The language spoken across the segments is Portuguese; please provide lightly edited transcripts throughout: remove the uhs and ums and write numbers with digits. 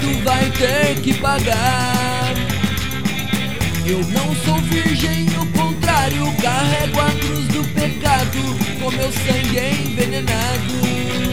muito vai ter que pagar. Eu não sou virgem, no contrário, carrego a cruz do pecado, com meu sangue envenenado.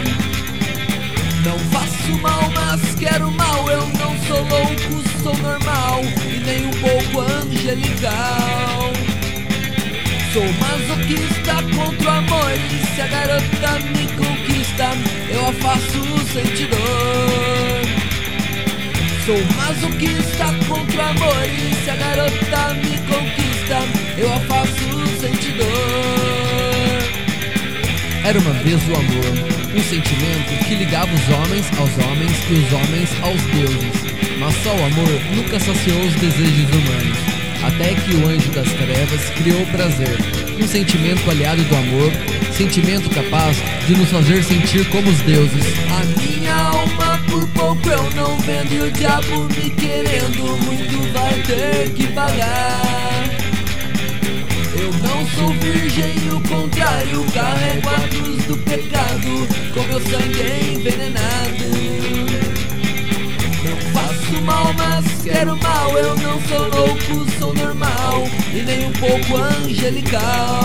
Não faço mal, mas quero mal. Eu não sou louco, sou normal e nem um pouco angelical. Sou masoquista contra o amor, e se a garota me conquista, eu a faço sentir dor. Sou masoquista contra o amor, e se a garota me conquista, eu a faço sentir dor. Era uma vez o amor, um sentimento que ligava os homens aos homens e os homens aos deuses. Mas só o amor nunca saciou os desejos humanos, até que o anjo das trevas criou o prazer, um sentimento aliado do amor, sentimento capaz de nos fazer sentir como os deuses. A minha alma por pouco eu não vendo, e o diabo me querendo muito vai ter que pagar. Eu não sou virgem, o contrário, carrego a cruz do pecado, com meu sangue envenenado. Não faço mal, mas quero mal. Eu não sou louco, sou normal e nem um pouco angelical.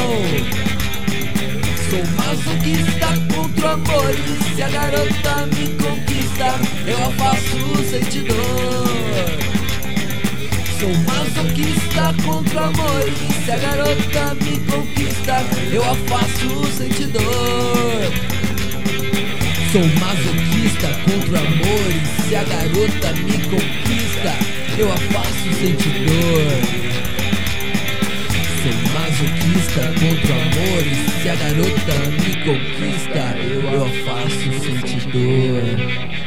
Sou masoquista contra o amor, e se a garota me conquista, eu a faço sentir dor. Sou masoquista contra o amor, e se a garota me conquista, eu a faço sentir dor. Sou masoquista contra o amor, e se a garota me conquista, eu a faço sentir dor. Sou masoquista contra o amor, e se a garota me conquista, eu a faço sentir dor.